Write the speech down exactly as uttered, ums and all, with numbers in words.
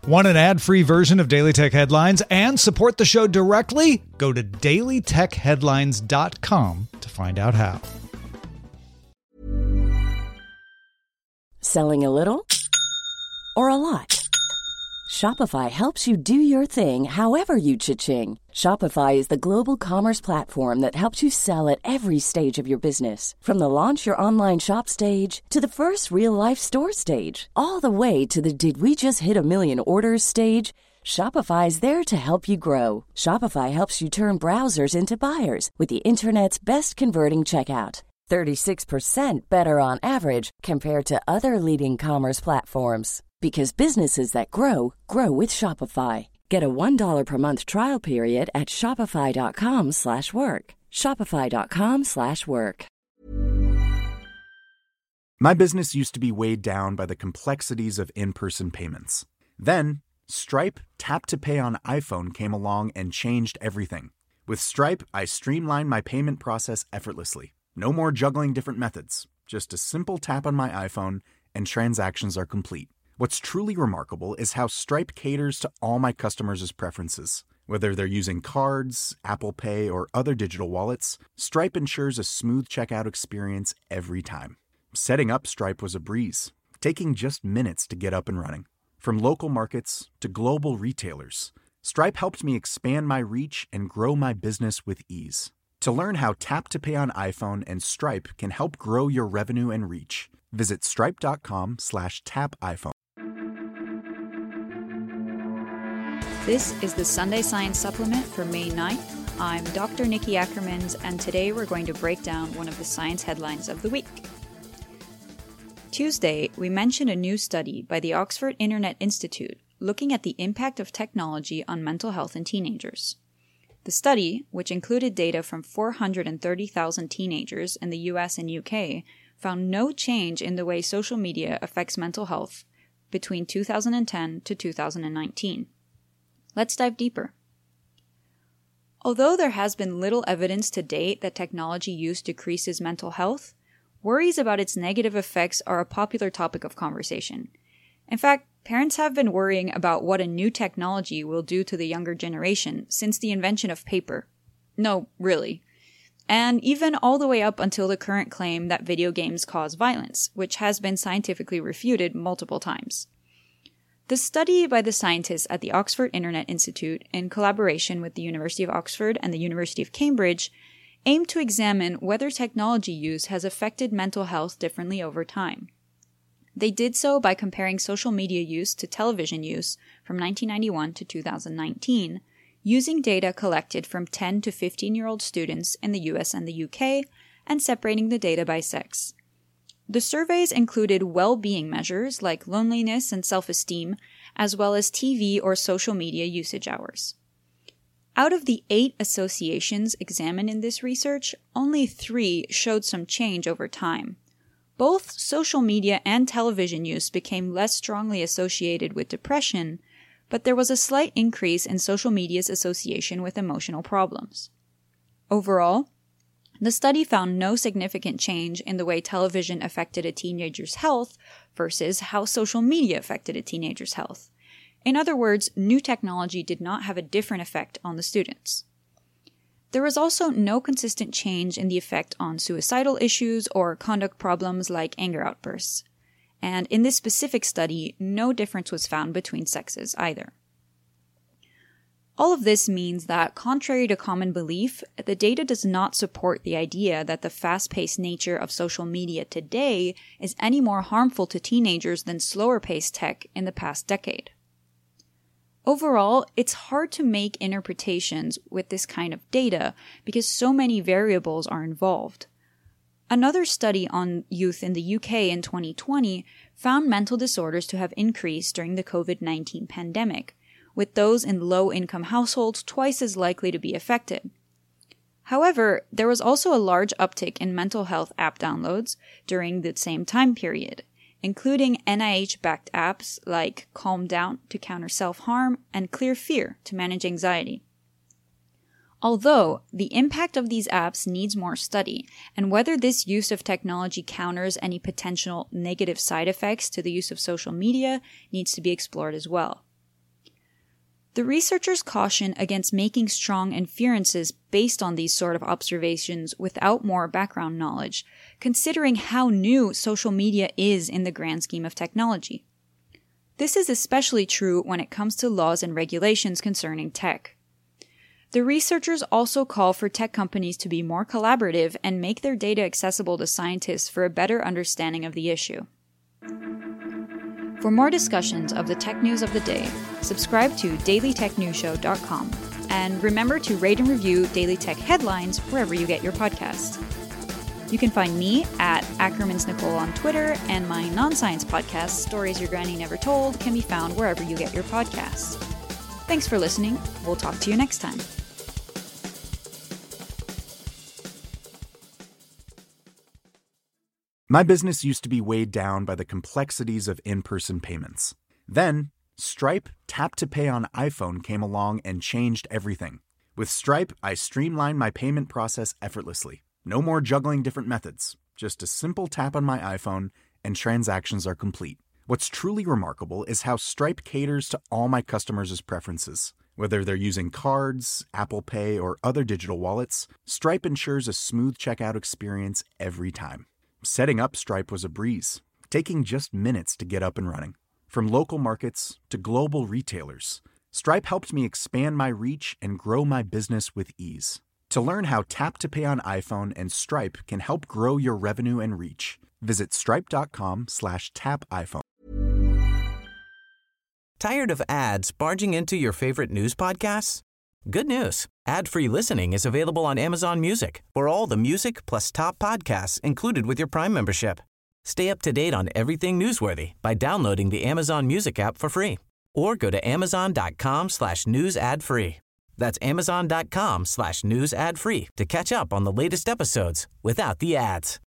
Want an ad-free version of Daily Tech Headlines and support the show directly? Go to daily tech headlines dot com to find out how. Selling a little or a lot? Shopify helps you do your thing however you cha-ching. Shopify is the global commerce platform that helps you sell at every stage of your business. From the launch your online shop stage to the first real-life store stage, all the way to the did we just hit a million orders stage. Shopify is there to help you grow. Shopify helps you turn browsers into buyers with the internet's best converting checkout. thirty-six percent better on average compared to other leading commerce platforms. Because businesses that grow, grow with Shopify. Get a one dollar per month trial period at shopify.com slash work. Shopify.com slash work. My business used to be weighed down by the complexities of in-person payments. Then, Stripe Tap to Pay on iPhone came along and changed everything. With Stripe, I streamlined my payment process effortlessly. No more juggling different methods. Just a simple tap on my iPhone and transactions are complete. What's truly remarkable is how Stripe caters to all my customers' preferences. Whether they're using cards, Apple Pay, or other digital wallets, Stripe ensures a smooth checkout experience every time. Setting up Stripe was a breeze, taking just minutes to get up and running. From local markets to global retailers, Stripe helped me expand my reach and grow my business with ease. To learn how Tap to Pay on iPhone and Stripe can help grow your revenue and reach, visit stripe.com slash tap iPhone. This is the Sunday Science Supplement for May ninth. I'm Doctor Nikki Ackermans, and today we're going to break down one of the science headlines of the week. Tuesday, we mentioned a new study by the Oxford Internet Institute looking at the impact of technology on mental health in teenagers. The study, which included data from four hundred thirty thousand teenagers in the U S and U K, found no change in the way social media affects mental health between two thousand ten to two thousand nineteen. Let's dive deeper. Although there has been little evidence to date that technology use decreases mental health, worries about its negative effects are a popular topic of conversation. In fact, parents have been worrying about what a new technology will do to the younger generation since the invention of paper. No, really. And even all the way up until the current claim that video games cause violence, which has been scientifically refuted multiple times. The study by the scientists at the Oxford Internet Institute, in collaboration with the University of Oxford and the University of Cambridge, aimed to examine whether technology use has affected mental health differently over time. They did so by comparing social media use to television use from nineteen ninety-one to two thousand nineteen, using data collected from ten to fifteen-year-old students in the U S and the U K, and separating the data by sex. The surveys included well-being measures like loneliness and self-esteem, as well as T V or social media usage hours. Out of the eight associations examined in this research, only three showed some change over time. Both social media and television use became less strongly associated with depression, but there was a slight increase in social media's association with emotional problems. Overall, the study found no significant change in the way television affected a teenager's health versus how social media affected a teenager's health. In other words, new technology did not have a different effect on the students. There was also no consistent change in the effect on suicidal issues or conduct problems like anger outbursts. And in this specific study, no difference was found between sexes either. All of this means that, contrary to common belief, the data does not support the idea that the fast-paced nature of social media today is any more harmful to teenagers than slower-paced tech in the past decade. Overall, it's hard to make interpretations with this kind of data because so many variables are involved. Another study on youth in the U K in twenty twenty found mental disorders to have increased during the covid nineteen pandemic, with those in low-income households twice as likely to be affected. However, there was also a large uptick in mental health app downloads during the same time period, including N I H-backed apps like Calm Down to counter self-harm and Clear Fear to manage anxiety. Although, the impact of these apps needs more study, and whether this use of technology counters any potential negative side effects to the use of social media needs to be explored as well. The researchers caution against making strong inferences based on these sort of observations without more background knowledge, considering how new social media is in the grand scheme of technology. This is especially true when it comes to laws and regulations concerning tech. The researchers also call for tech companies to be more collaborative and make their data accessible to scientists for a better understanding of the issue. For more discussions of the tech news of the day, subscribe to daily tech news show dot com and remember to rate and review Daily Tech Headlines wherever you get your podcasts. You can find me at Ackerman's Nicole on Twitter, and my non-science podcast, Stories Your Granny Never Told, can be found wherever you get your podcasts. Thanks for listening. We'll talk to you next time. My business used to be weighed down by the complexities of in-person payments. Then, Stripe Tap to Pay on iPhone came along and changed everything. With Stripe, I streamlined my payment process effortlessly. No more juggling different methods. Just a simple tap on my iPhone and transactions are complete. What's truly remarkable is how Stripe caters to all my customers' preferences. Whether they're using cards, Apple Pay, or other digital wallets, Stripe ensures a smooth checkout experience every time. Setting up Stripe was a breeze, taking just minutes to get up and running. From local markets to global retailers, Stripe helped me expand my reach and grow my business with ease. To learn how Tap to Pay on iPhone and Stripe can help grow your revenue and reach, visit stripe.com slash tap iPhone. Tired of ads barging into your favorite news podcasts? Good news. Ad-free listening is available on Amazon Music for all the music plus top podcasts included with your Prime membership. Stay up to date on everything newsworthy by downloading the Amazon Music app for free or go to amazon.com slash news ad free. That's amazon.com slash news ad free to catch up on the latest episodes without the ads.